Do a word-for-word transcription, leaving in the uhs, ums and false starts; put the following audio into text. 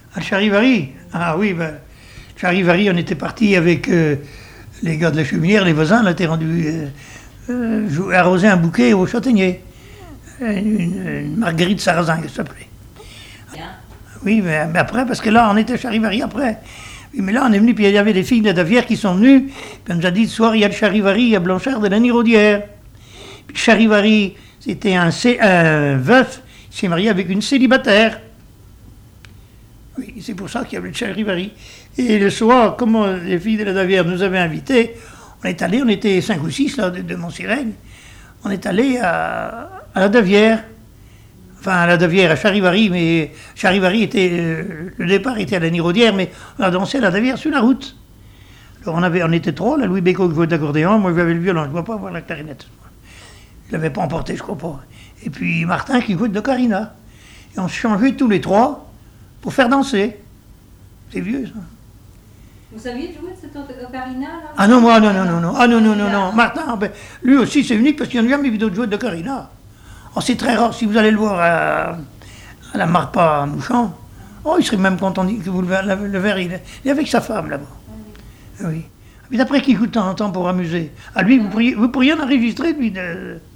À Charivari. Ah oui, ben, Charivari, on était parti avec euh, les gars de la Cheminière, les voisins, on était rendus euh, euh, arroser un bouquet au châtaignier. Une, une Marguerite Sarrazin, ça s'appelait. Bien. Oui, mais, mais après, parce que là, on était à Charivari après. Oui, mais là, on est venu, puis il y avait des filles de Davière qui sont venues, puis on nous a dit, ce soir, il y a le Charivari, il y a Blanchard de la Niraudière. Puis Charivari, c'était un, cé- un veuf, il s'est marié avec une célibataire. Oui, c'est pour ça qu'il y avait le Charivari. Et le soir, comme on- les filles de la Davière nous avaient invités, on est allé, on était cinq ou six là, de, de Montsirène, on est allé à, à la Davière. Enfin, à la Davière, à Charivari, mais Charivari était, euh, le départ était à la Niraudière, mais on a dansé à la Davière sur la route. Alors on, avait, on était trois, là, Louis Bécaud qui jouait d'accordéon, moi j'avais le violon, je ne vois pas avoir la clarinette. Je ne l'avais pas emporté, je crois pas. Et puis Martin qui jouait de carina. Et on se changeait tous les trois pour faire danser. C'est vieux, ça. Vous saviez jouer de cette ocarina là? Ah non, moi, non, non, non, non. Ah non, non, non, non. Martin, ben, lui aussi, c'est unique parce qu'il n'y en a jamais vu d'autres joueurs de carina. Oh, c'est très rare. Si vous allez le voir à, à la Marpa à Mouchon, oh, il serait même content que vous le, le, le verriez. Il est, il est avec sa femme là-bas. Oui. Mais d'après qu'il joue de temps en temps pour amuser. À lui, vous pourriez, vous pourriez en enregistrer, lui, de,